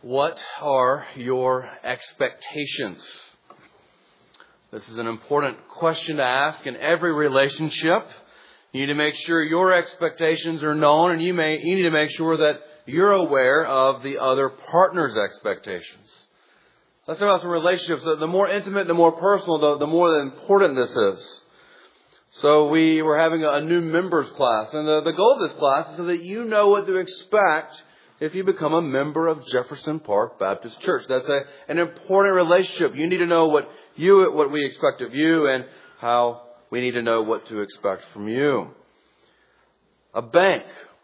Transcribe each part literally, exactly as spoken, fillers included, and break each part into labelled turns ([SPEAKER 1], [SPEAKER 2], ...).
[SPEAKER 1] What are your expectations? This is an important question to ask in every relationship. You need to make sure your expectations are known, and you may you need to make sure that you're aware of the other partner's expectations. Let's talk about some relationships. The more intimate, the more personal, the, the more important this is. So we were having a new members class, and the, the goal of this class is so that you know what to expect if you become a member of Jefferson Park Baptist Church. That's a, an important relationship. You need to know what you what we expect of you and how we need to know what to expect from you. A bank.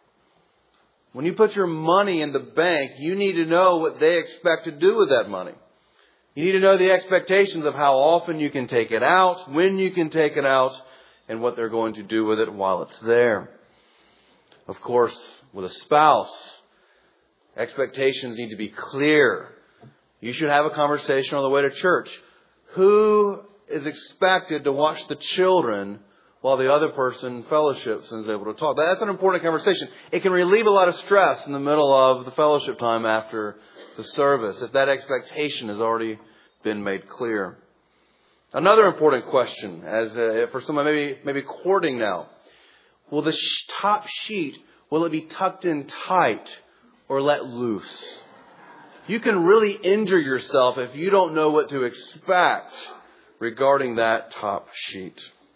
[SPEAKER 1] When you put your money in the bank, you need to know what they expect to do with that money. You need to know the expectations of how often you can take it out, when you can take it out, and what they're going to do with it while it's there. Of course, with a spouse, expectations need to be clear. You should have a conversation on the way to church. Who is expected to watch the children while the other person fellowships and is able to talk? That's an important conversation. It can relieve a lot of stress in the middle of the fellowship time after the service, if that expectation has already been made clear. Another important question, as uh, for someone maybe maybe courting now, will the sh- top sheet, will it be tucked in tight or let loose? You can really injure yourself if you don't know what to expect regarding that top sheet.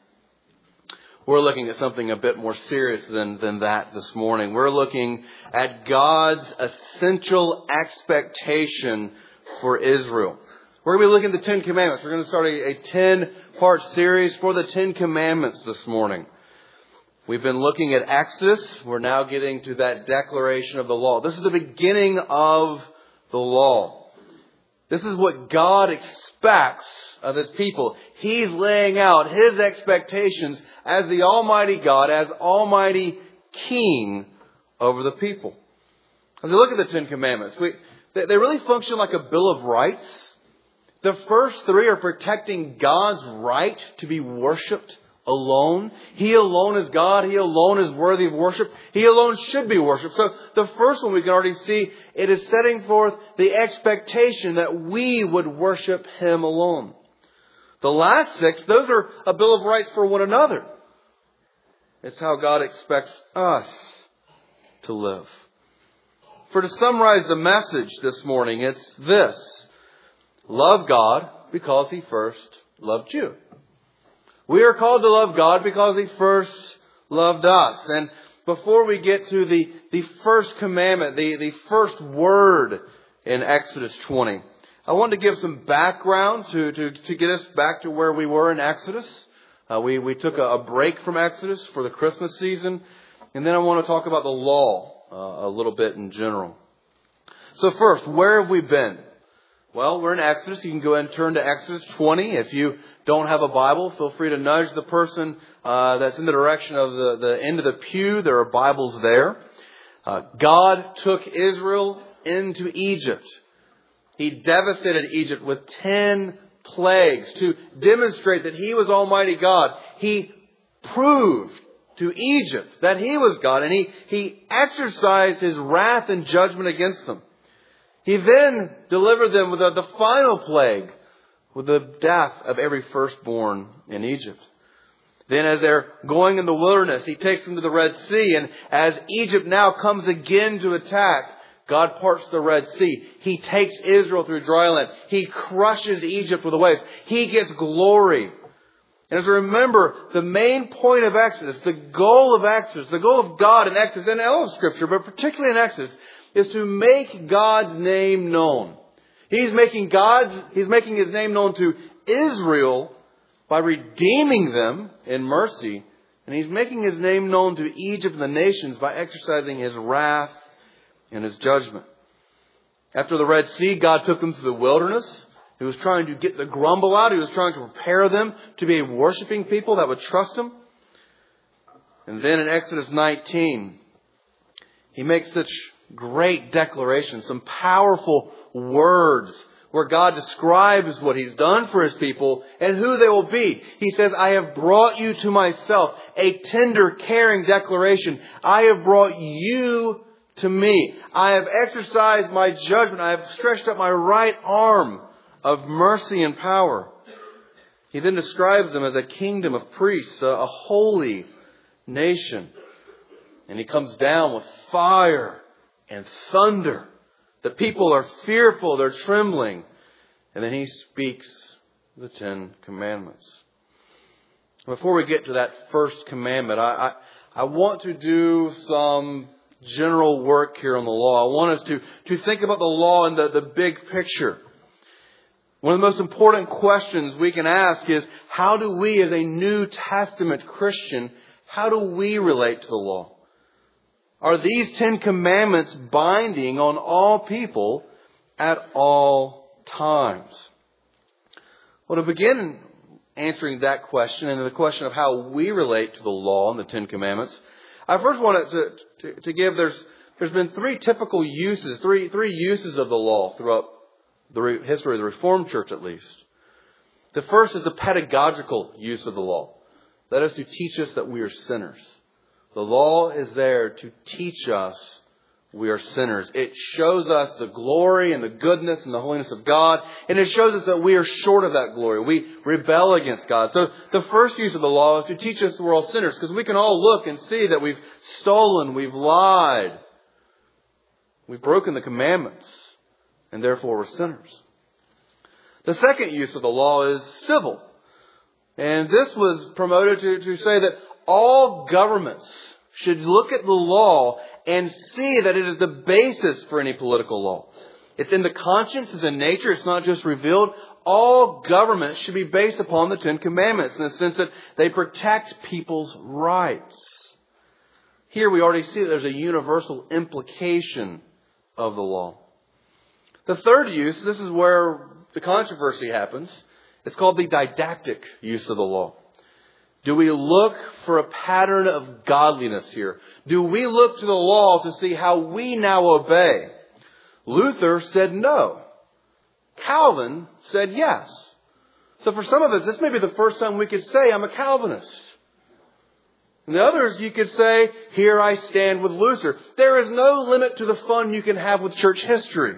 [SPEAKER 1] We're looking at something a bit more serious than, than that this morning. We're looking at God's essential expectation for Israel. We're going to be looking at the Ten Commandments. We're going to start a, a ten-part series for the Ten Commandments this morning. We've been looking at Exodus. We're now getting to that declaration of the law. This is the beginning of the law. This is what God expects of His people. He's laying out His expectations as the Almighty God, as Almighty King over the people. As we look at the Ten Commandments, we, they, they really function like a Bill of Rights. The first three are protecting God's right to be worshipped alone. He alone is God. He alone is worthy of worship. He alone should be worshipped. So the first one we can already see, it is setting forth the expectation that we would worship Him alone. The last six, those are a bill of rights for one another. It's how God expects us to live. For to summarize the message this morning, it's this: love God because He first loved you. We are called to love God because He first loved us. And before we get to the, the first commandment, the, the first word in Exodus twenty, I want to give some background to, to, to get us back to where we were in Exodus. Uh, we, we took a, a break from Exodus for the Christmas season. And then I want to talk about the law uh, a little bit in general. So first, where have we been? Well, we're in Exodus. You can go ahead and turn to Exodus twenty. If you don't have a Bible, feel free to nudge the person uh, that's in the direction of the, the end of the pew. There are Bibles there. Uh, God took Israel into Egypt. He devastated Egypt with ten plagues to demonstrate that He was Almighty God. He proved to Egypt that He was God, and He, he exercised His wrath and judgment against them. He then delivered them with the, the final plague, with the death of every firstborn in Egypt. Then as they're going in the wilderness, He takes them to the Red Sea. And as Egypt now comes again to attack, God parts the Red Sea. He takes Israel through dry land. He crushes Egypt with the waves. He gets glory. And as we remember, the main point of Exodus, the goal of Exodus, the goal of God in Exodus and all of Scripture, but particularly in Exodus, is to make God's name known. He's making God's, He's making His name known to Israel by redeeming them in mercy. And He's making His name known to Egypt and the nations by exercising His wrath and His judgment. After the Red Sea, God took them through the wilderness. He was trying to get the grumble out. He was trying to prepare them to be a worshiping people that would trust Him. And then in Exodus nineteen, He makes such great declarations, some powerful words where God describes what He's done for His people and who they will be. He says, I have brought you to myself, a tender, caring declaration. I have brought you to me. I have exercised my judgment. I have stretched up my right arm of mercy and power. He then describes them as a kingdom of priests, a, a holy nation. And he comes down with fire and thunder. The people are fearful, they're trembling. And then he speaks the Ten Commandments. Before we get to that first commandment, I, I, I want to do some general work here on the law. I want us to, to think about the law in the, the big picture. One of the most important questions we can ask is, how do we as a New Testament Christian, how do we relate to the law? Are these Ten Commandments binding on all people at all times? Well, to begin answering that question and the question of how we relate to the law and the Ten Commandments, I first wanted to, to, to give, there's, there's been three typical uses, three, three uses of the law throughout the re, history of the Reformed Church at least. The first is the pedagogical use of the law. That is to teach us that we are sinners. The law is there to teach us we are sinners. It shows us the glory and the goodness and the holiness of God. And it shows us that we are short of that glory. We rebel against God. So the first use of the law is to teach us we're all sinners. Because we can all look and see that we've stolen, we've lied, we've broken the commandments. And therefore we're sinners. The second use of the law is civil. And this was promoted to, to say that all governments should look at the law and see that it is the basis for any political law. It's in the conscience, it's in nature, it's not just revealed. All governments should be based upon the Ten Commandments in the sense that they protect people's rights. Here we already see that there's a universal implication of the law. The third use, this is where the controversy happens. It's called the didactic use of the law. Do we look for a pattern of godliness here? Do we look to the law to see how we now obey? Luther said no. Calvin said yes. So for some of us, this may be the first time we could say, I'm a Calvinist. And the others, you could say, here I stand with Luther. There is no limit to the fun you can have with church history.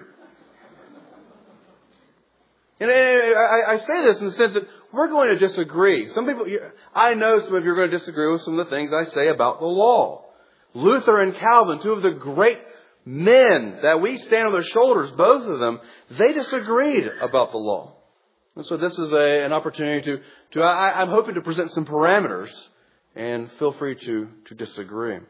[SPEAKER 1] And I, I say this in the sense that we're going to disagree. Some people, I know some of you are going to disagree with some of the things I say about the law. Luther and Calvin, two of the great men that we stand on their shoulders, both of them, they disagreed about the law. And so this is a, an opportunity to, to I, I'm hoping to present some parameters, and feel free to, to disagree.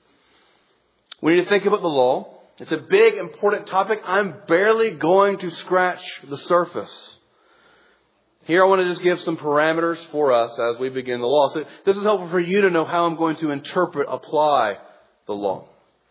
[SPEAKER 1] We need to think about the law. It's a big, important topic. I'm barely going to scratch the surface. Here I want to just give some parameters for us as we begin the law. So this is helpful for you to know how I'm going to interpret, apply the law.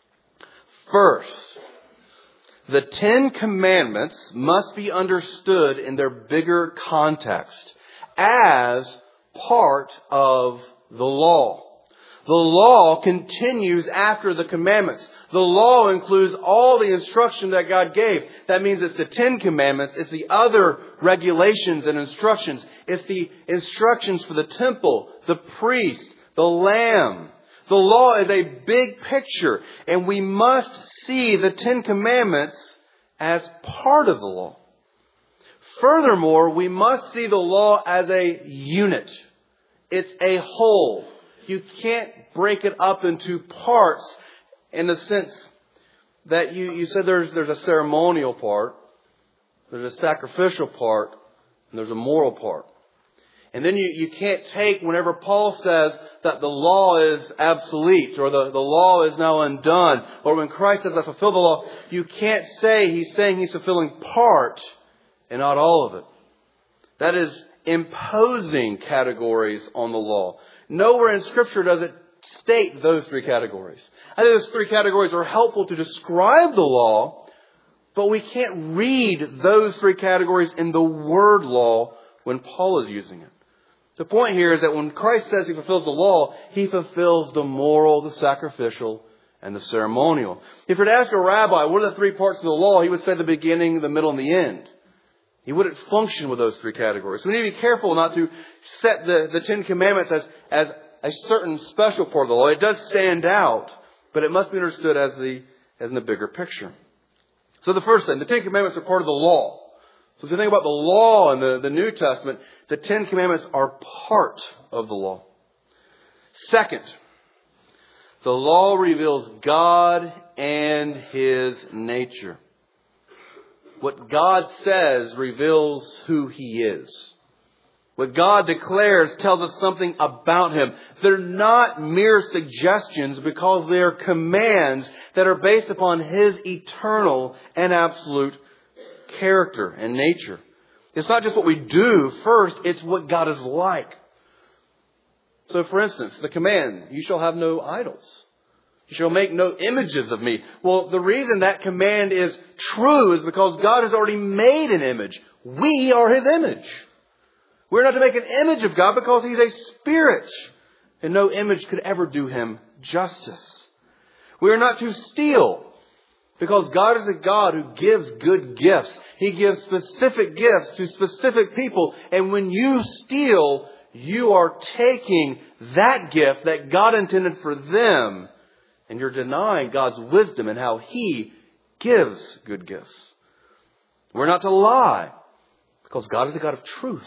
[SPEAKER 1] First, the Ten Commandments must be understood in their bigger context as part of the law. The law continues after the commandments. The law includes all the instruction that God gave. That means it's the Ten Commandments. It's the other regulations and instructions. It's the instructions for the temple, the priest, the lamb. The law is a big picture, and we must see the Ten Commandments as part of the law. Furthermore, we must see the law as a unit. It's a whole. You can't break it up into parts in the sense that you, you said there's, there's a ceremonial part, there's a sacrificial part, and there's a moral part. And then you, you can't take whenever Paul says that the law is obsolete or the, the law is now undone, or when Christ says I fulfill the law, you can't say he's saying he's fulfilling part and not all of it. That is imposing categories on the law. Nowhere in Scripture does it state those three categories. I think those three categories are helpful to describe the law, but we can't read those three categories in the word law when Paul is using it. The point here is that when Christ says he fulfills the law, he fulfills the moral, the sacrificial, and the ceremonial. If you were to ask a rabbi, what are the three parts of the law? He would say the beginning, the middle, and the end. He wouldn't function with those three categories. So we need to be careful not to set the, the Ten Commandments as, as a certain special part of the law. It does stand out, but it must be understood as the, in the bigger picture. So the first thing, the Ten Commandments are part of the law. So if you think about the law in the, the New Testament, the Ten Commandments are part of the law. Second, the law reveals God and His nature. What God says reveals who He is. What God declares tells us something about Him. They're not mere suggestions because they are commands that are based upon His eternal and absolute character and nature. It's not just what we do first, it's what God is like. So for instance, the command, you shall have no idols. You shall make no images of me. Well, the reason that command is true is because God has already made an image. We are His image. We're not to make an image of God because He's a spirit. And no image could ever do Him justice. We are not to steal because God is a God who gives good gifts. He gives specific gifts to specific people. And when you steal, you are taking that gift that God intended for them, and you're denying God's wisdom and how He gives good gifts. We're not to lie because God is a God of truth.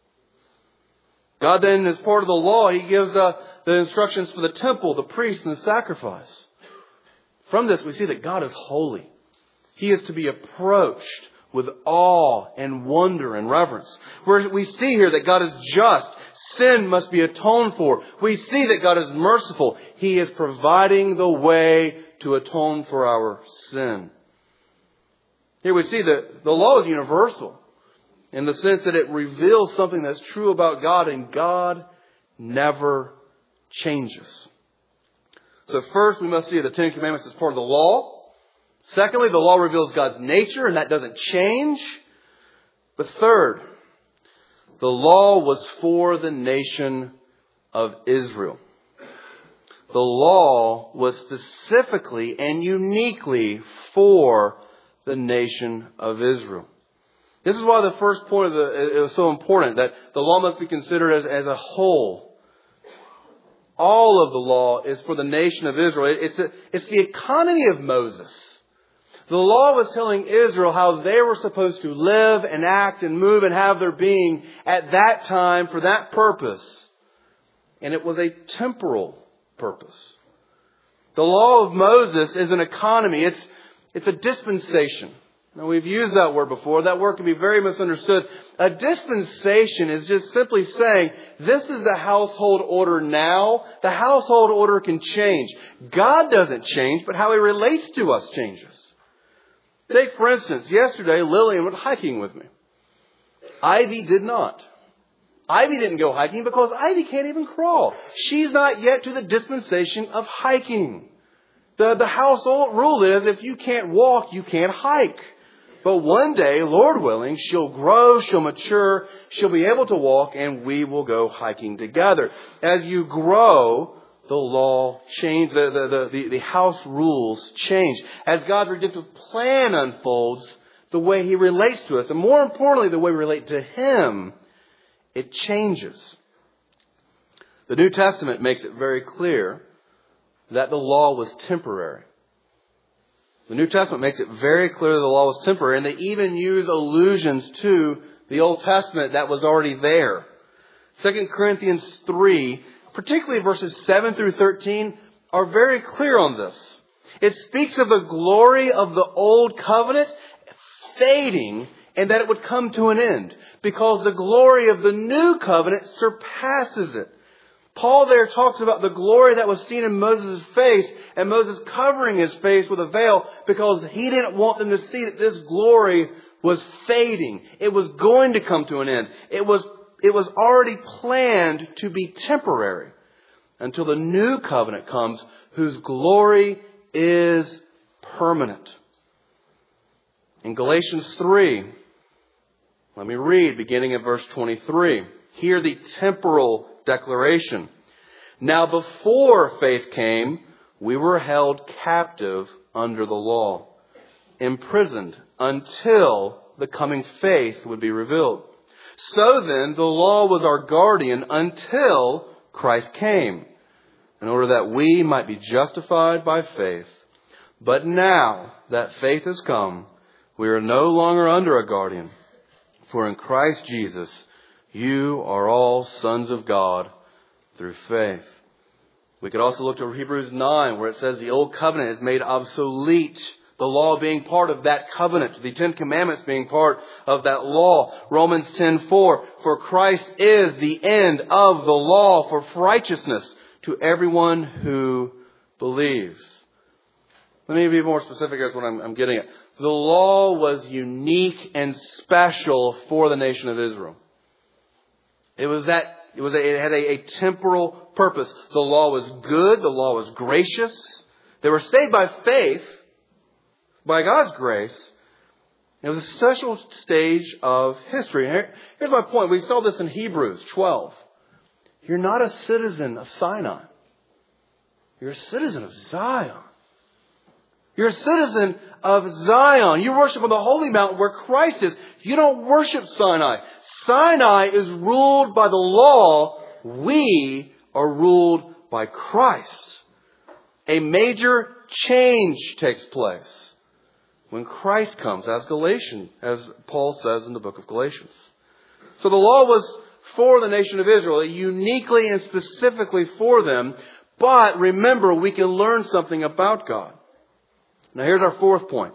[SPEAKER 1] God then, as part of the law, He gives uh, the instructions for the temple, the priests, and the sacrifice. From this, we see that God is holy. He is to be approached with awe and wonder and reverence. Where we see here that God is just. Sin must be atoned for. We see that God is merciful. He is providing the way to atone for our sin. Here we see that the law is universal in the sense that it reveals something that's true about God, and God never changes. So first, we must see the Ten Commandments as part of the law. Secondly, the law reveals God's nature, and that doesn't change. But third, the law was for the nation of Israel. The law was specifically and uniquely for the nation of Israel. This is why the first point of the, it was so important, that the law must be considered as, as a whole. All of the law is for the nation of Israel. It, it's, a, it's the economy of Moses. The law was telling Israel how they were supposed to live and act and move and have their being at that time for that purpose. And it was a temporal purpose. The law of Moses is an economy. It's, it's a dispensation. Now, we've used that word before. That word can be very misunderstood. A dispensation is just simply saying, this is the household order now. The household order can change. God doesn't change, but how He relates to us changes. Take, for instance, yesterday, Lillian went hiking with me. Ivy did not. Ivy didn't go hiking because Ivy can't even crawl. She's not yet to the dispensation of hiking. The, the household rule is if you can't walk, you can't hike. But one day, Lord willing, she'll grow, she'll mature, she'll be able to walk, and we will go hiking together. As you grow, the law change, the, the, the, the house rules change. As God's redemptive plan unfolds, the way He relates to us, and more importantly, the way we relate to Him, it changes. The New Testament makes it very clear that the law was temporary. The New Testament makes it very clear that the law was temporary, and they even use allusions to the Old Testament that was already there. Second Corinthians three, particularly verses seven through thirteen, are very clear on this. It speaks of the glory of the Old Covenant fading and that it would come to an end because the glory of the New Covenant surpasses it. Paul there talks about the glory that was seen in Moses' face and Moses covering his face with a veil because he didn't want them to see that this glory was fading. It was going to come to an end. It was, it was already planned to be temporary until the new covenant comes, whose glory is permanent. In Galatians three, let me read beginning at verse twenty-three. Hear the temporal declaration. Now before faith came, we were held captive under the law, imprisoned until the coming faith would be revealed. So then, the law was our guardian until Christ came, in order that we might be justified by faith. But now that faith has come, we are no longer under a guardian. For in Christ Jesus, you are all sons of God through faith. We could also look to Hebrews nine, where it says the old covenant is made obsolete. The law being part of that covenant. The Ten Commandments being part of that law. Romans ten four, for Christ is the end of the law for righteousness to everyone who believes. Let me be more specific as what I'm, I'm getting at. The law was unique and special for the nation of Israel. It was that, it was a, it had a, a temporal purpose. The law was good. The law was gracious. They were saved by faith, by God's grace. It was a special stage of history. Here, here's my point. We saw this in Hebrews twelve. You're not a citizen of Sinai. You're a citizen of Zion. You're a citizen of Zion. You worship on the holy mountain where Christ is. You don't worship Sinai. Sinai is ruled by the law. We are ruled by Christ. A major change takes place when Christ comes, as Galatians, as Paul says in the book of Galatians. So the law was for the nation of Israel, uniquely and specifically for them. But remember, we can learn something about God. Now here's our fourth point.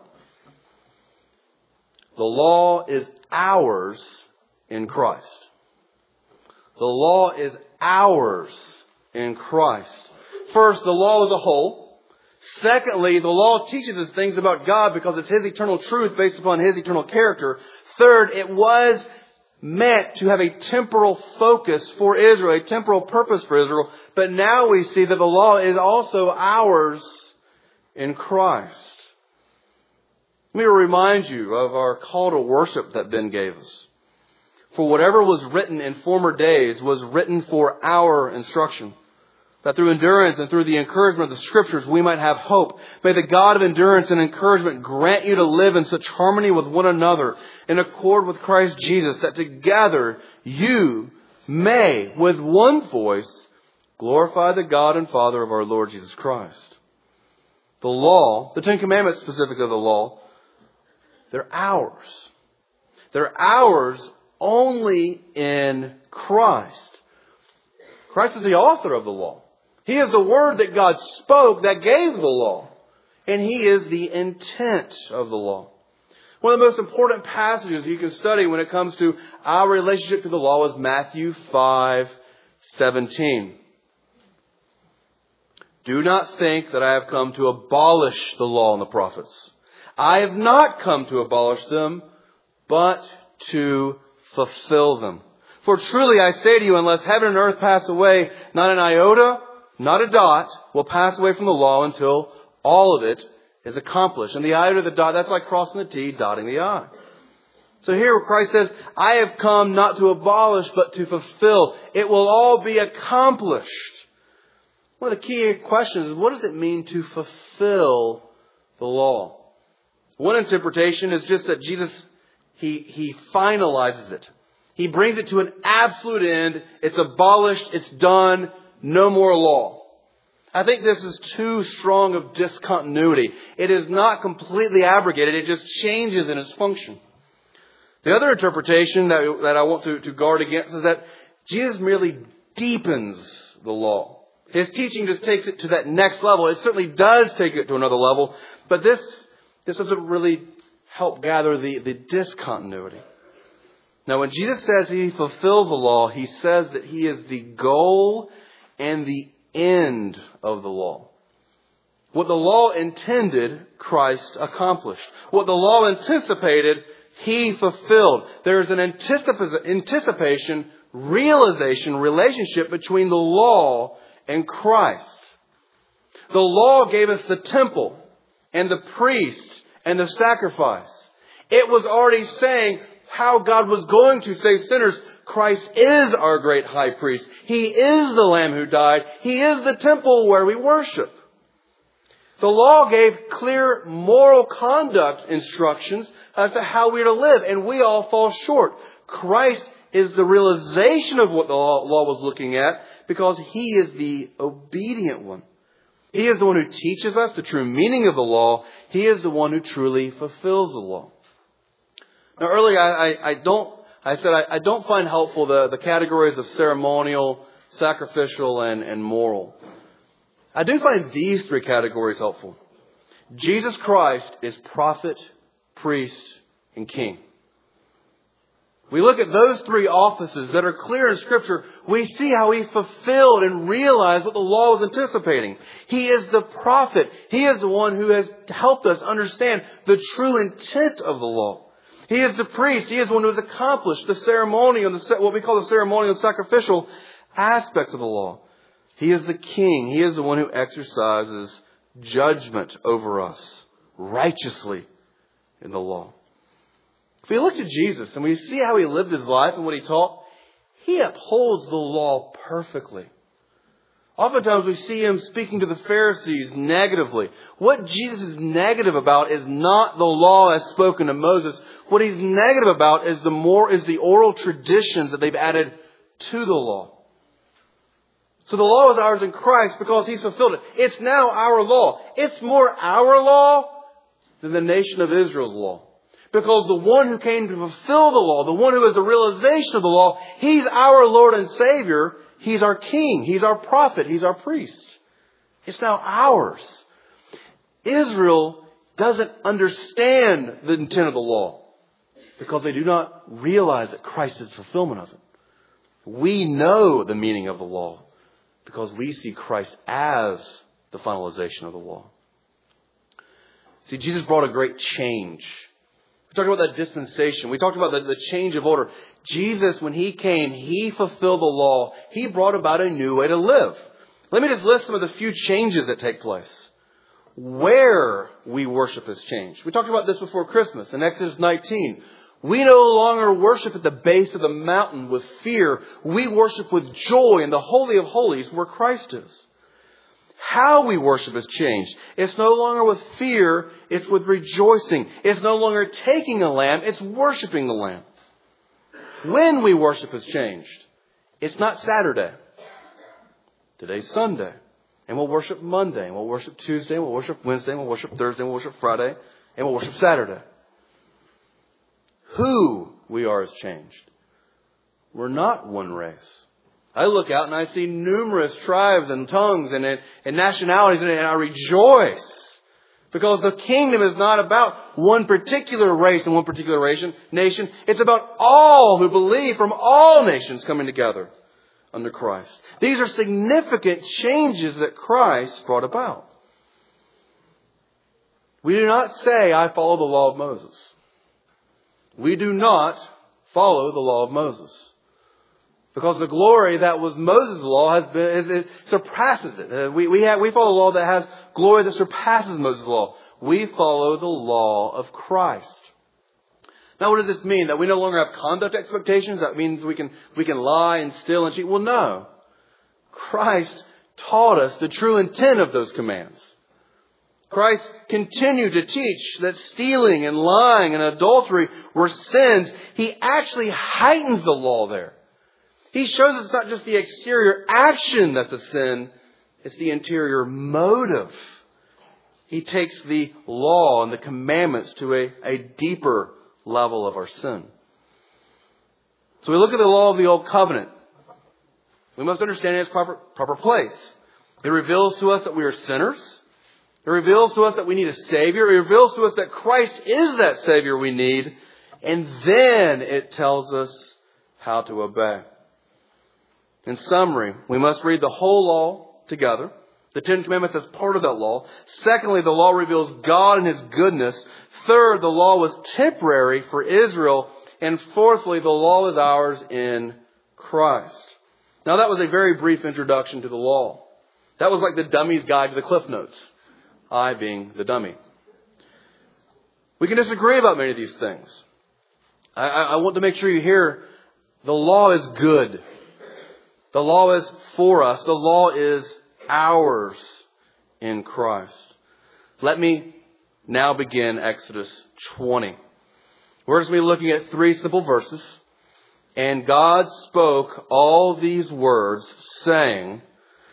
[SPEAKER 1] The law is ours in Christ. The law is ours in Christ. First, the law as a whole. Secondly, the law teaches us things about God because it's His eternal truth based upon His eternal character. Third, it was meant to have a temporal focus for Israel, a temporal purpose for Israel. But now we see that the law is also ours in Christ. Let me remind you of our call to worship that Ben gave us. For whatever was written in former days was written for our instruction, that through endurance and through the encouragement of the Scriptures we might have hope. May the God of endurance and encouragement grant you to live in such harmony with one another, in accord with Christ Jesus, that together you may, with one voice, glorify the God and Father of our Lord Jesus Christ. The law, the Ten Commandments specifically of the law, they're ours. They're ours only in Christ. Christ is the author of the law. He is the word that God spoke that gave the law. And He is the intent of the law. One of the most important passages you can study when it comes to our relationship to the law is Matthew five seventeen. Do not think that I have come to abolish the law and the prophets. I have not come to abolish them, but to fulfill them. For truly I say to you, unless heaven and earth pass away, not an iota, not a dot, will pass away from the law until all of it is accomplished. And the iota, the dot, that's like crossing the T, dotting the I. So here Christ says, I have come not to abolish, but to fulfill. It will all be accomplished. One of the key questions is, what does it mean to fulfill the law? One interpretation is just that Jesus, He, he finalizes it. He brings it to an absolute end. It's abolished. It's done. No more law. I think this is too strong of discontinuity. It is not completely abrogated. It just changes in its function. The other interpretation that, that I want to, to guard against is that Jesus merely deepens the law. His teaching just takes it to that next level. It certainly does take it to another level. But this, this doesn't really help gather the, the discontinuity. Now, when Jesus says He fulfills the law, He says that He is the goal and the end of the law. What the law intended, Christ accomplished. What the law anticipated, He fulfilled. There's an anticip- anticipation, realization, relationship between the law and Christ. The law gave us the temple and the priest and the sacrifice. It was already saying how God was going to save sinners. Christ is our great high priest. He is the Lamb who died. He is the temple where we worship. The law gave clear moral conduct instructions as to how we are to live, and we all fall short. Christ is the realization of what the law was looking at because He is the obedient one. He is the one who teaches us the true meaning of the law. He is the one who truly fulfills the law. Now, earlier I, I, I don't. I said I, I don't find helpful the, the categories of ceremonial, sacrificial, and, and moral. I do find these three categories helpful. Jesus Christ is prophet, priest, and king. We look at those three offices that are clear in Scripture. We see how He fulfilled and realized what the law was anticipating. He is the prophet. He is the one who has helped us understand the true intent of the law. He is the priest. He is the one who has accomplished the ceremonial, the, what we call the ceremonial and sacrificial aspects of the law. He is the king. He is the one who exercises judgment over us righteously in the law. If we look to Jesus and we see how He lived His life and what He taught, He upholds the law perfectly. Oftentimes we see Him speaking to the Pharisees negatively. What Jesus is negative about is not the law as spoken to Moses. What He's negative about is the more is the oral traditions that they've added to the law. So the law is ours in Christ because He's fulfilled it. It's now our law. It's more our law than the nation of Israel's law. Because the one who came to fulfill the law, the one who is the realization of the law, He's our Lord and Savior. He's our King. He's our prophet. He's our priest. It's now ours. Israel doesn't understand the intent of the law because they do not realize that Christ is the fulfillment of it. We know the meaning of the law because we see Christ as the finalization of the law. See, Jesus brought a great change. We talked about that dispensation. We talked about the, the change of order. Jesus, when He came, He fulfilled the law. He brought about a new way to live. Let me just list some of the few changes that take place. Where we worship has changed. We talked about this before Christmas in Exodus nineteen. We no longer worship at the base of the mountain with fear. We worship with joy in the Holy of Holies where Christ is. How we worship has changed. It's no longer with fear, it's with rejoicing. It's no longer taking a lamb, it's worshiping the Lamb. When we worship has changed. It's not Saturday. Today's Sunday. And we'll worship Monday, and we'll worship Tuesday, and we'll worship Wednesday, and we'll worship Thursday, and we'll worship Friday, and we'll worship Saturday. Who we are has changed. We're not one race. I look out and I see numerous tribes and tongues and, and nationalities, and I rejoice. Because the kingdom is not about one particular race and one particular nation. It's about all who believe from all nations coming together under Christ. These are significant changes that Christ brought about. We do not say, I follow the law of Moses. We do not follow the law of Moses. Because the glory that was Moses' law has been, it surpasses it. Uh, we, we, have, we follow a law that has glory that surpasses Moses' law. We follow the law of Christ. Now, what does this mean? That we no longer have conduct expectations? That means we can, we can lie and steal and cheat? Well, no. Christ taught us the true intent of those commands. Christ continued to teach that stealing and lying and adultery were sins. He actually heightens the law there. He shows us it's not just the exterior action that's a sin, it's the interior motive. He takes the law and the commandments to a, a deeper level of our sin. So we look at the law of the Old Covenant. We must understand its proper, proper place. It reveals to us that we are sinners. It reveals to us that we need a Savior. It reveals to us that Christ is that Savior we need. And then it tells us how to obey. In summary, we must read the whole law together. The Ten Commandments as part of that law. Secondly, the law reveals God and His goodness. Third, the law was temporary for Israel. And fourthly, the law is ours in Christ. Now, that was a very brief introduction to the law. That was like the dummy's guide to the Cliff Notes. I being the dummy. We can disagree about many of these things. I, I, I want to make sure you hear the law is good. The law is for us. The law is ours in Christ. Let me now begin Exodus twenty. We're just going to be looking at three simple verses. And God spoke all these words, saying,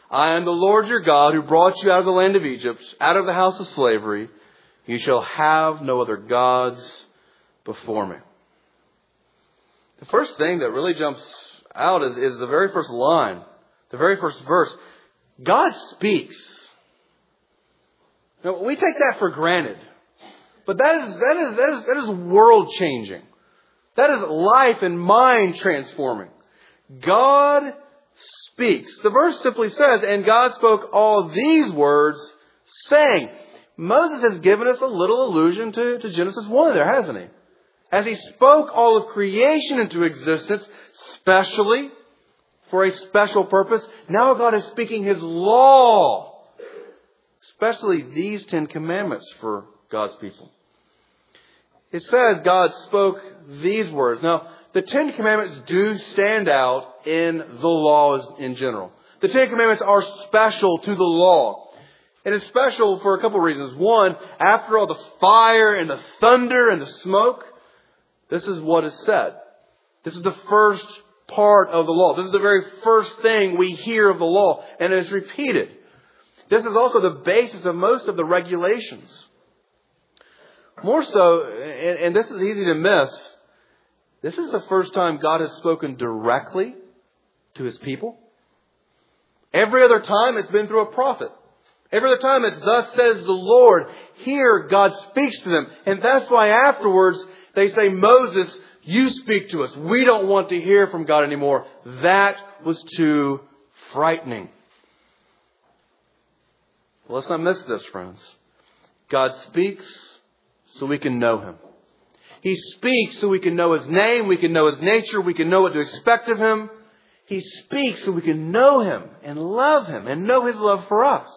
[SPEAKER 1] I am the Lord your God who brought you out of the land of Egypt, out of the house of slavery. You shall have no other gods before me. The first thing that really jumps out is, is the very first line, the very first verse. God speaks. Now, we take that for granted. But that is, that is, that is, that is world changing. That is life and mind transforming. God speaks. The verse simply says, and God spoke all these words, saying. Moses has given us a little allusion to, to Genesis one there, hasn't he? As he spoke all of creation into existence, specially, for a special purpose, now God is speaking His law. Especially these Ten Commandments for God's people. It says God spoke these words. Now, the Ten Commandments do stand out in the laws in general. The Ten Commandments are special to the law. And it's special for a couple of reasons. One, after all the fire and the thunder and the smoke, this is what is said. This is the first part of the law. This is the very first thing we hear of the law. And it's repeated. This is also the basis of most of the regulations. More so, and, and this is easy to miss, this is the first time God has spoken directly to His people. Every other time it's been through a prophet. Every other time it's thus says the Lord. Here God speaks to them. And that's why afterwards they say, Moses, you speak to us. We don't want to hear from God anymore. That was too frightening. Well, let's not miss this, friends. God speaks so we can know Him. He speaks so we can know His name, we can know His nature, we can know what to expect of Him. He speaks so we can know Him and love Him and know His love for us.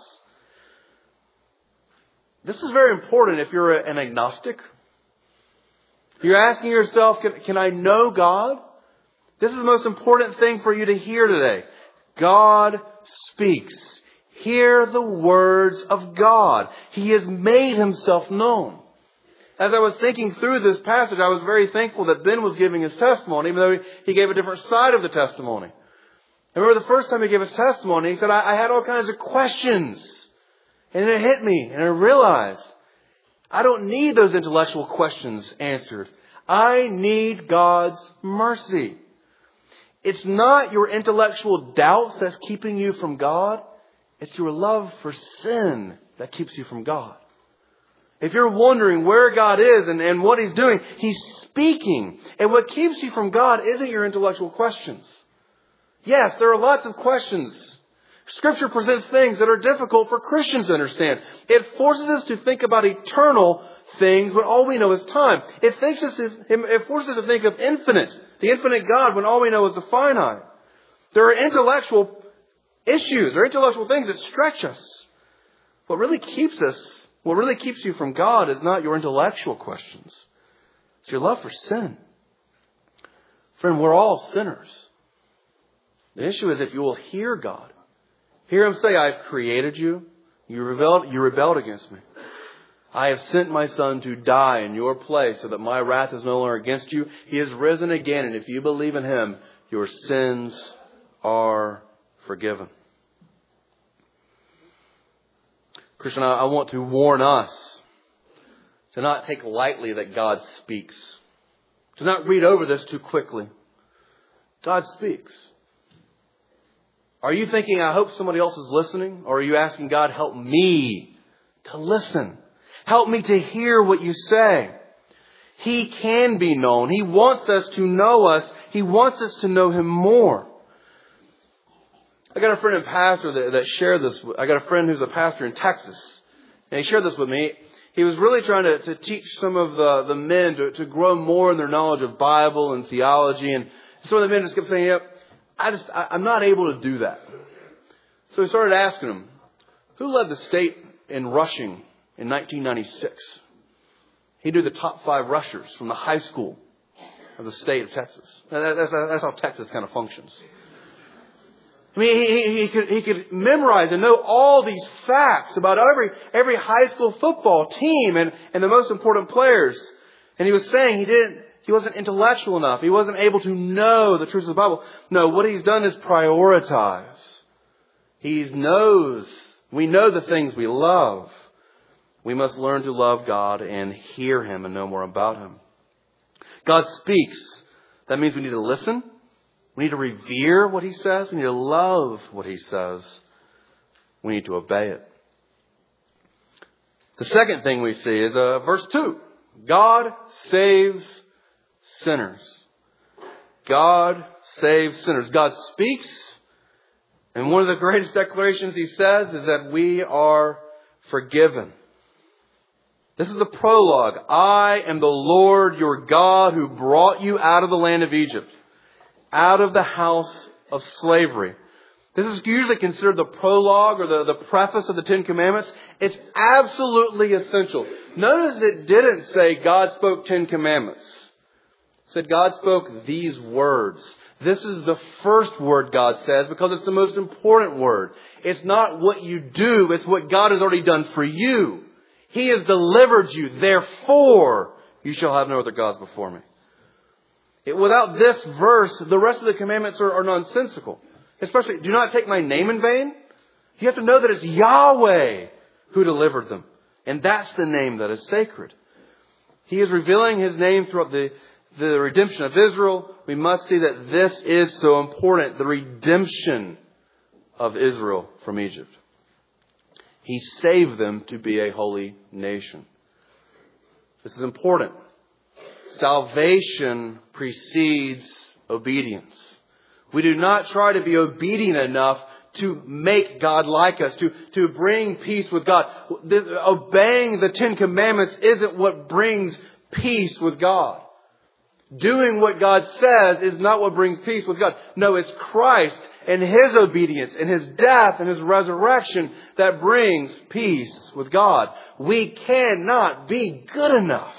[SPEAKER 1] This is very important if you're an agnostic. You're asking yourself, can, can I know God? This is the most important thing for you to hear today. God speaks. Hear the words of God. He has made Himself known. As I was thinking through this passage, I was very thankful that Ben was giving his testimony, even though he gave a different side of the testimony. I remember the first time he gave his testimony, he said, I, I had all kinds of questions. And it hit me, and I realized I don't need those intellectual questions answered. I need God's mercy. It's not your intellectual doubts that's keeping you from God. It's your love for sin that keeps you from God. If you're wondering where God is and, and what He's doing, He's speaking. And what keeps you from God isn't your intellectual questions. Yes, there are lots of questions. Scripture presents things that are difficult for Christians to understand. It forces us to think about eternal things when all we know is time. It, thinks us to, it forces us to think of infinite, the infinite God, when all we know is the finite. There are intellectual issues, there are intellectual things that stretch us. What really keeps us What really keeps you from God is not your intellectual questions. It's your love for sin. Friend, we're all sinners. The issue is if you will hear God. Hear Him say, I've created you. You rebelled, you rebelled against me. I have sent my Son to die in your place so that my wrath is no longer against you. He has risen again. And if you believe in Him, your sins are forgiven. Christian, I want to warn us to not take lightly that God speaks. To not read over this too quickly. God speaks. Are you thinking, I hope somebody else is listening? Or are you asking God, help me to listen? Help me to hear what you say. He can be known. He wants us to know us. He wants us to know Him more. I got a friend and pastor that, that shared this. I got a friend who's a pastor in Texas. And he shared this with me. He was really trying to, to teach some of the, the men to, to grow more in their knowledge of Bible and theology. And some of the men just kept saying, yep, I just, I, I'm not able to do that. So he started asking them, who led the state in rushing in nineteen ninety-six? He knew the top five rushers from the high school of the state of Texas. That, that's, that's how Texas kind of functions. I mean, he, he, he could, he could memorize and know all these facts about every, every high school football team and, and the most important players. And he was saying he didn't, he wasn't intellectual enough. He wasn't able to know the truths of the Bible. No, what he's done is prioritize. He knows, we know the things we love. We must learn to love God and hear Him and know more about Him. God speaks. That means we need to listen. We need to revere what He says. We need to love what He says. We need to obey it. The second thing we see is uh, verse two. God saves sinners. God saves sinners. God speaks. And one of the greatest declarations He says is that we are forgiven. This is the prologue. I am the Lord your God who brought you out of the land of Egypt, out of the house of slavery. This is usually considered the prologue or the, the preface of the Ten Commandments. It's absolutely essential. Notice it didn't say God spoke Ten Commandments. It said God spoke these words. This is the first word God says because it's the most important word. It's not what you do. It's what God has already done for you. He has delivered you. Therefore, you shall have no other gods before me. It, without this verse, the rest of the commandments are, are nonsensical. Especially, do not take my name in vain. You have to know that it's Yahweh who delivered them. And that's the name that is sacred. He is revealing His name throughout the, the redemption of Israel. We must see that this is so important. The redemption of Israel from Egypt. He saved them to be a holy nation. This is important. Salvation precedes obedience. We do not try to be obedient enough to make God like us, to, to bring peace with God. This, obeying the Ten Commandments isn't what brings peace with God. Doing what God says is not what brings peace with God. No, it's Christ and His obedience and His death and His resurrection that brings peace with God. We cannot be good enough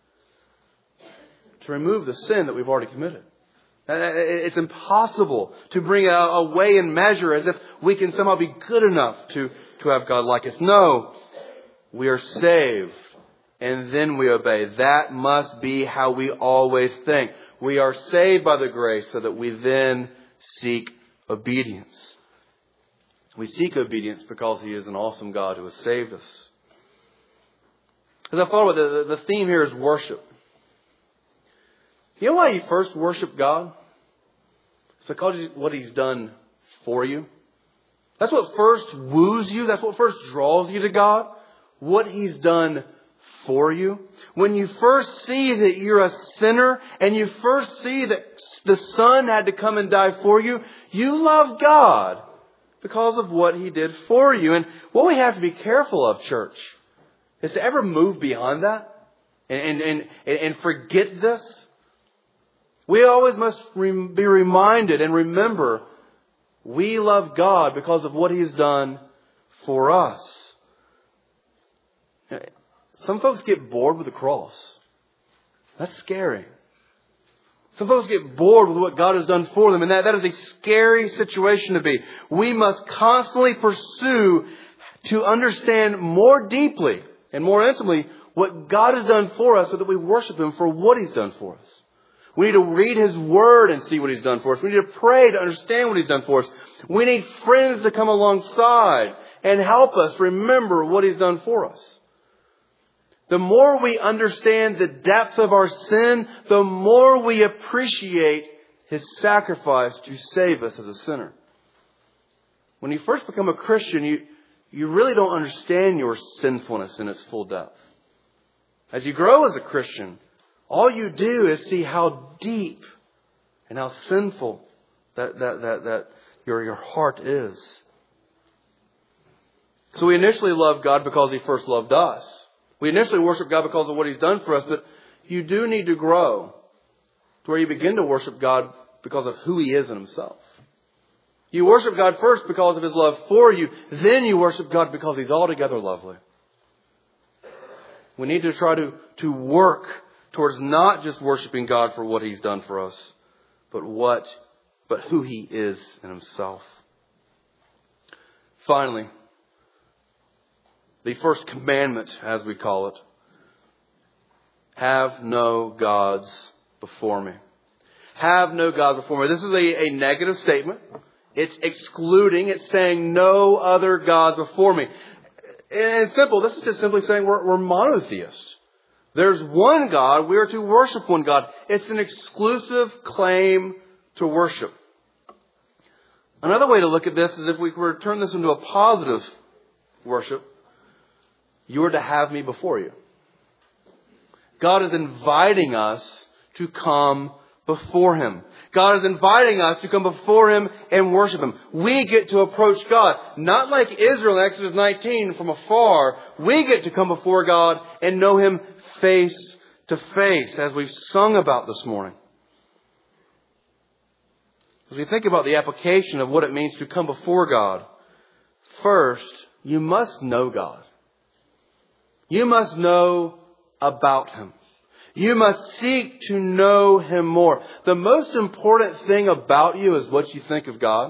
[SPEAKER 1] to remove the sin that we've already committed. It's impossible to bring a, a weigh and measure as if we can somehow be good enough to, to have God like us. No, we are saved and then we obey. That must be how we always think. We are saved by the grace so that we then seek obedience. We seek obedience because He is an awesome God who has saved us. As I thought about it, the, the theme here is worship. You know why you first worship God? It's because of what He's done for you. That's what first woos you. That's what first draws you to God. What He's done for you. When you first see that you're a sinner and you first see that the Son had to come and die for you, you love God because of what He did for you. And what we have to be careful of, church, is to ever move beyond that and, and, and, and forget this. We always must be reminded and remember we love God because of what He has done for us. Some folks get bored with the cross. That's scary. Some folks get bored with what God has done for them, and that, that is a scary situation to be. We must constantly pursue to understand more deeply and more intimately what God has done for us so that we worship Him for what He's done for us. We need to read His Word and see what He's done for us. We need to pray to understand what He's done for us. We need friends to come alongside and help us remember what He's done for us. The more we understand the depth of our sin, the more we appreciate His sacrifice to save us as a sinner. When you first become a Christian, you, you really don't understand your sinfulness in its full depth. As you grow as a Christian, all you do is see how deep and how sinful that, that, that, that your, your heart is. So we initially love God because He first loved us. We initially worship God because of what He's done for us, but you do need to grow to where you begin to worship God because of who He is in Himself. You worship God first because of His love for you. Then you worship God because He's altogether lovely. We need to try to, to work towards not just worshiping God for what He's done for us, but what, but who He is in Himself. Finally, the first commandment, as we call it, have no gods before me. Have no gods before me. This is a, a negative statement. It's excluding. It's saying no other gods before me. And it's simple. This is just simply saying we're, we're monotheists. There's one God. We are to worship one God. It's an exclusive claim to worship. Another way to look at this is if we were to turn this into a positive worship. You are to have me before you. God is inviting us to come before Him. God is inviting us to come before Him and worship Him. We get to approach God, not like Israel in Exodus nineteen from afar. We get to come before God and know Him face to face, as we've sung about this morning. As we think about the application of what it means to come before God, first, you must know God. You must know about Him. You must seek to know Him more. The most important thing about you is what you think of God.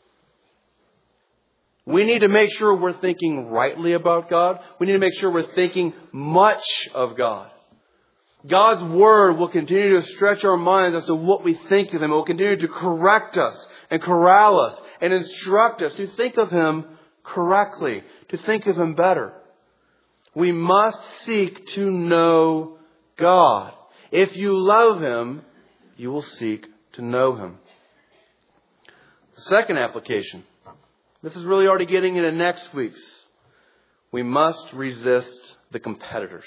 [SPEAKER 1] We need to make sure we're thinking rightly about God. We need to make sure we're thinking much of God. God's Word will continue to stretch our minds as to what we think of Him. It will continue to correct us and corral us and instruct us to think of Him correctly, to think of Him better. We must seek to know God. If you love Him, you will seek to know Him. The second application. This is really already getting into next week's. We must resist the competitors.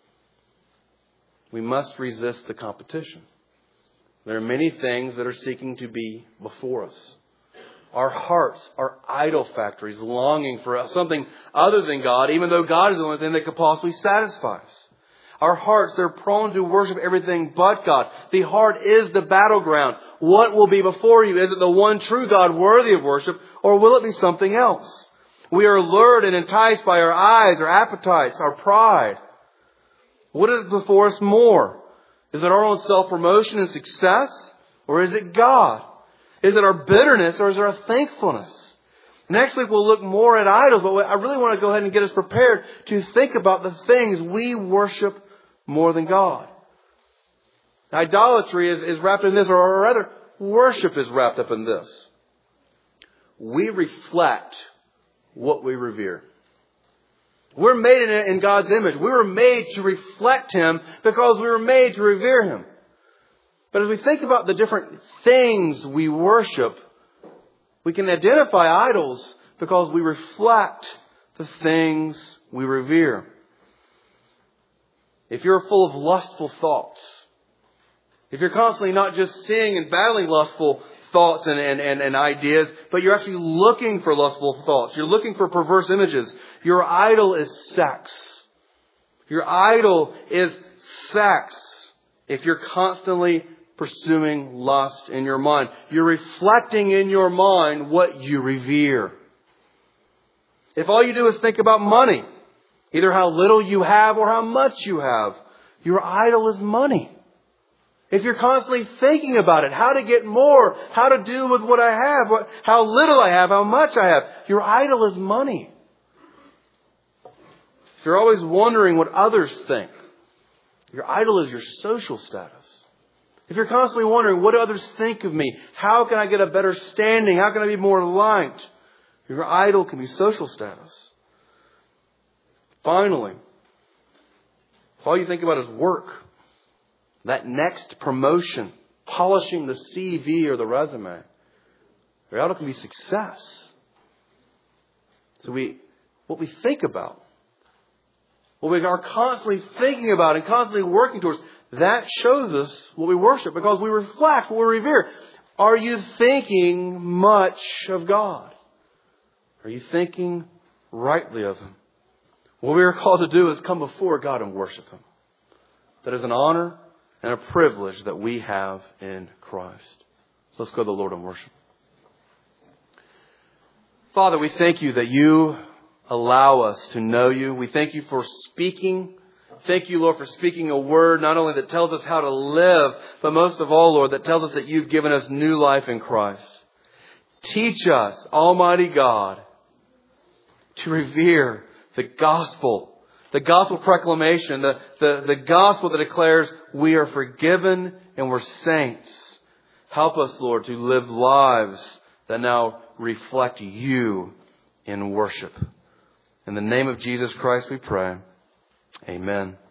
[SPEAKER 1] We must resist the competition. There are many things that are seeking to be before us. Our hearts are idol factories, longing for something other than God, even though God is the only thing that could possibly satisfy us. Our hearts, they're prone to worship everything but God. The heart is the battleground. What will be before you? Is it the one true God worthy of worship, or will it be something else? We are lured and enticed by our eyes, our appetites, our pride. What is before us more? Is it our own self-promotion and success, or is it God? Is it our bitterness, or is it our thankfulness? Next week we'll look more at idols, but I really want to go ahead and get us prepared to think about the things we worship more than God. Idolatry is, is wrapped in this, or rather, worship is wrapped up in this. We reflect what we revere. We're made in, in God's image. We were made to reflect Him because we were made to revere Him. But as we think about the different things we worship, we can identify idols because we reflect the things we revere. If you're full of lustful thoughts, if you're constantly not just seeing and battling lustful thoughts and, and, and, and ideas, but you're actually looking for lustful thoughts, you're looking for perverse images, your idol is sex. Your idol is sex. If you're constantly pursuing lust in your mind, you're reflecting in your mind what you revere. If all you do is think about money, either how little you have or how much you have, your idol is money. If you're constantly thinking about it, how to get more, how to do with what I have, what, how little I have, how much I have, your idol is money. If you're always wondering what others think, your idol is your social status. If you're constantly wondering, what do others think of me? How can I get a better standing? How can I be more liked? Your idol can be social status. Finally, if all you think about is work, that next promotion, polishing the C V or the resume, your idol can be success. So we, what we think about, what we are constantly thinking about and constantly working towards, that shows us what we worship because we reflect what we revere. Are you thinking much of God? Are you thinking rightly of Him? What we are called to do is come before God and worship Him. That is an honor and a privilege that we have in Christ. Let's go to the Lord and worship. Father, we thank You that You allow us to know You. We thank You for speaking. Thank You, Lord, for speaking a word not only that tells us how to live, but most of all, Lord, that tells us that You've given us new life in Christ. Teach us, Almighty God, to revere the gospel, the gospel proclamation, the, the, the gospel that declares we are forgiven and we're saints. Help us, Lord, to live lives that now reflect You in worship. In the name of Jesus Christ we pray. Amen.